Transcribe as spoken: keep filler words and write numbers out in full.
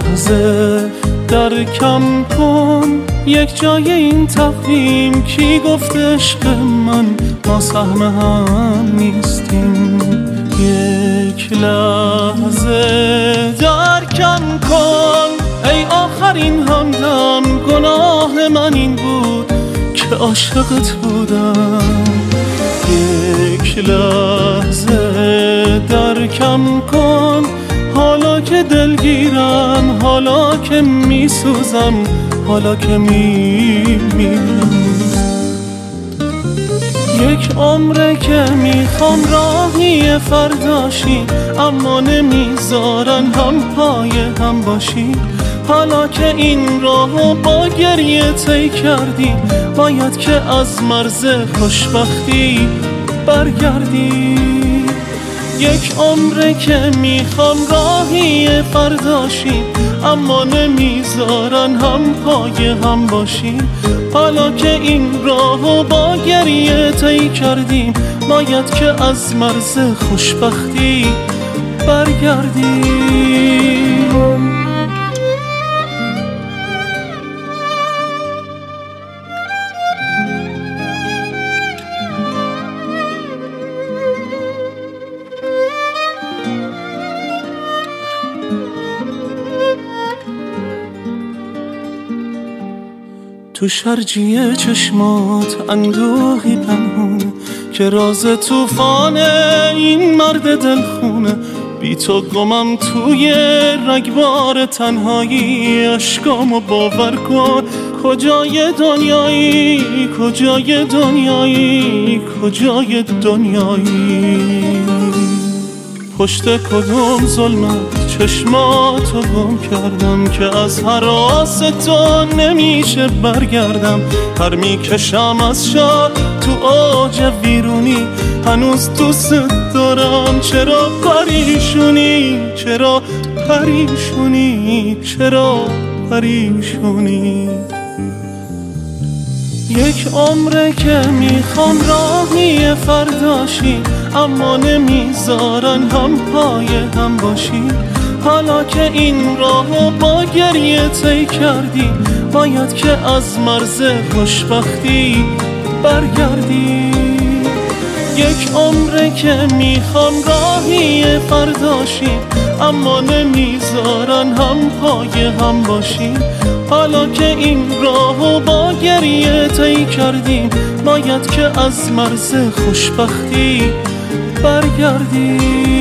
لحظه درکم کن یک جای این تقویم. کی گفت عشق من ما سهم هم نیستیم؟ یک لحظه درکم کن ای آخرین همدم. گناه من این بود که عاشقت بودم. یک لحظه درکم کن حالا که دلگیرم، حالا که میسوزم، حالا که میمیرم. یک عمره که میخوام راهی فرداشی، اما نمیذارن هم پای هم باشی. حالا که این راهو با گریه طی کردی، باید که از مرز خوشبختی برگردی. یک عمره که میخوام راهی فرداشی، اما نمیذارن هم پای هم باشی. حالا که این راهو با گریه طی کردیم، باید که از مرز خوشبختی برگردیم. تو شرجی چشمات اندوهی پنهونه، که راز توفان این مرد دلخونه. بی تو گمم توی رگبار تنهایی، اشکامو باور کن. کجای دنیایی، کجای دنیایی، کجای دنیایی؟ پشت کدوم ظلمت چشماتو گم کردم، که از هراس تو نمیشه برگردم. پر میکشم از شار تو اوج ویرونی، هنوز دوست دارم. چرا پریشونی، چرا پریشونی، چرا پریشونی؟ یک عمره که میخوام راهی فرداشی، اما نمیذارن هم پای هم باشی. حالا که این راهو با گریه طی کردی، باید که از مرز خوشبختی برگردی. یک عمره که میخوام راهی فرداشی، اما نمیذارن هم پای هم باشی. حالا که این راهو با گریه طی کردیم، باید که از مرز خوشبختی برگردی.